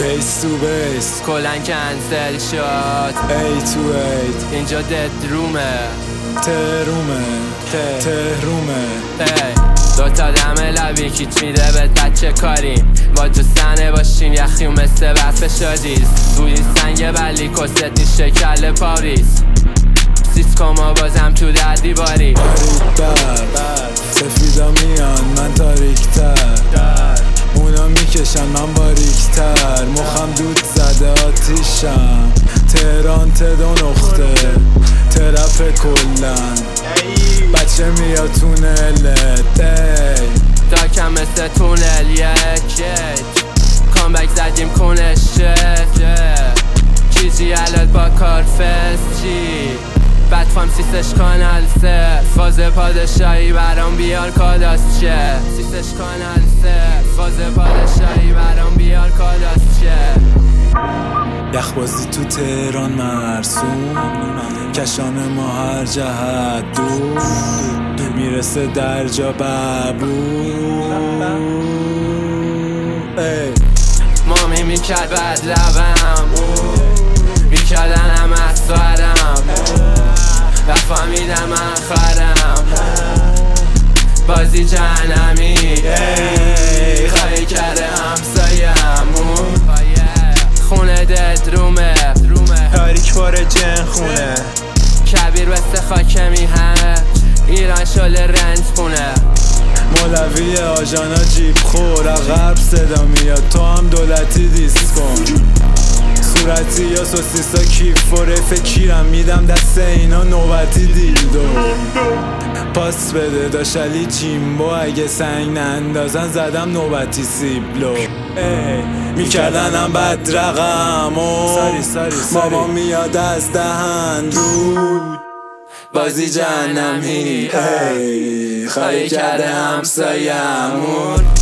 بیس تو بیس کلن کنسل شد 8 تو 8 اینجا دد رومه تهرومه دوتا دم لبی کیچ میده به بچه کاریم با دوستانه باشیم یخیم مثل برف شادیز روی سنگ بلی کست نیست شکل پاریس سیسکوما بازم تو در دیواری بر سفیدا میان من تاریکتر اونا میکشن من باریکتر مخم دود زده آتیشم تهران دو نقطه ترپ کلن بچه میاد تونلت داکم مثل تونل یک کامبک زدیم کنشه چیزی الات با کارفست چی بدفام سیسش کانال سه فاز پادشاهی برام بیار کاداس چه سیسش کانال سه فاز پادشاهی برام بیار کاداس چه یخبازی تو تهران مرسوم کشان ما هر جهت دور میرسه در جا ببو مامی میکرد بد لبم میکردن هم اصوارم و فهمیدم من خارم بازی جهنمی خواهی کرده همسایه‌مون خونه دد رومه تاریک بار جن خونه کبیر بسته خاکمی همه ایران شله رنج خونه مولوی آجانا جیب خور غرب صدا میاد تو هم دولتی دیست کن صورتی یا سوسیسا کیف و رفه کیرم میدم دست اینا نوبتی دیلدو پاس بده داشلی جیمبو اگه سنگ نندازن زدم نوبتی سیبلو میکردنم بد رقم ماما میاد از دهن رود بازی جهنمی خواهی کرده همسایه‌مون